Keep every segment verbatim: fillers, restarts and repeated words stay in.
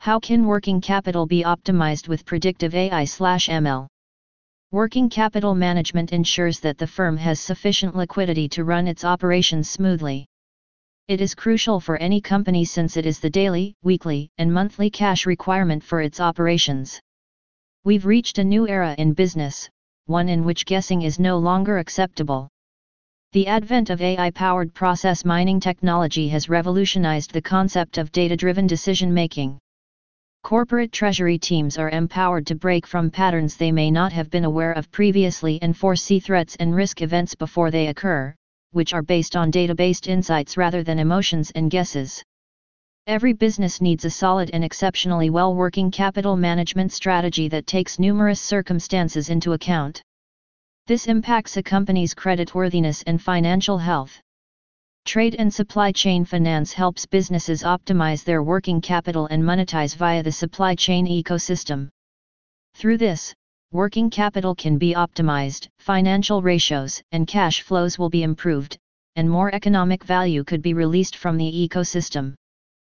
How can working capital be optimized with predictive A I/M L? Working capital management ensures that the firm has sufficient liquidity to run its operations smoothly. It is crucial for any company since it is the daily, weekly, and monthly cash requirement for its operations. We've reached a new era in business, one in which guessing is no longer acceptable. The advent of A I-powered process mining technology has revolutionized the concept of data-driven decision-making. Corporate treasury teams are empowered to break from patterns they may not have been aware of previously and foresee threats and risk events before they occur, which are based on data-based insights rather than emotions and guesses. Every business needs a solid and exceptionally well-working capital management strategy that takes numerous circumstances into account. This impacts a company's creditworthiness and financial health. Trade and supply chain finance helps businesses optimize their working capital and monetize via the supply chain ecosystem. Through this, working capital can be optimized, financial ratios and cash flows will be improved, and more economic value could be released from the ecosystem.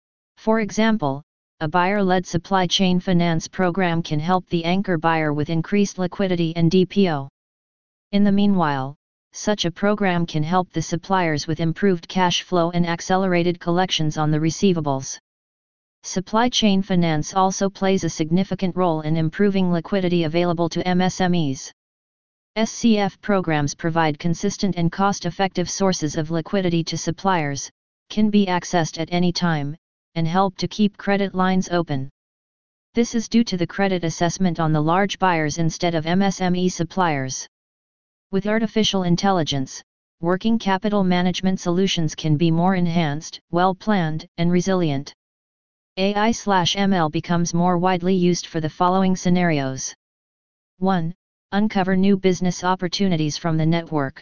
For example, a buyer-led supply chain finance program can help the anchor buyer with increased liquidity and D P O. In the meanwhile, such a program can help the suppliers with improved cash flow and accelerated collections on the receivables. Supply chain finance also plays a significant role in improving liquidity available to M S M Es. S C F programs provide consistent and cost-effective sources of liquidity to suppliers, can be accessed at any time, and help to keep credit lines open. This is due to the credit assessment on the large buyers instead of M S M E suppliers. With artificial intelligence, working capital management solutions can be more enhanced, well-planned, and resilient. A I/M L becomes more widely used for the following scenarios. one. Uncover new business opportunities from the network.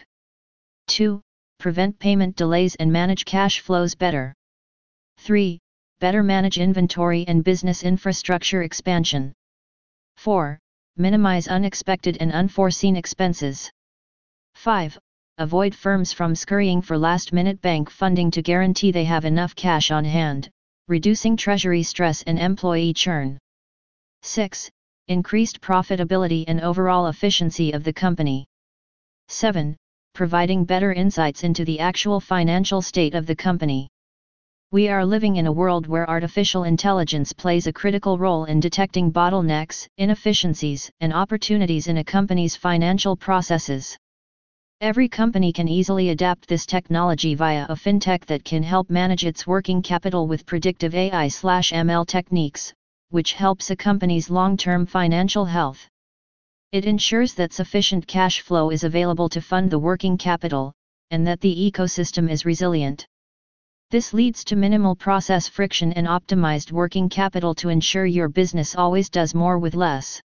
two. Prevent payment delays and manage cash flows better. three. Better manage inventory and business infrastructure expansion. four. Minimize unexpected and unforeseen expenses. five. Avoid firms from scurrying for last-minute bank funding to guarantee they have enough cash on hand, reducing treasury stress and employee churn. six. Increased profitability and overall efficiency of the company. seven. Providing better insights into the actual financial state of the company. We are living in a world where artificial intelligence plays a critical role in detecting bottlenecks, inefficiencies, and opportunities in a company's financial processes. Every company can easily adapt this technology via a fintech that can help manage its working capital with predictive A I/M L techniques, which helps a company's long-term financial health. It ensures that sufficient cash flow is available to fund the working capital, and that the ecosystem is resilient. This leads to minimal process friction and optimized working capital to ensure your business always does more with less.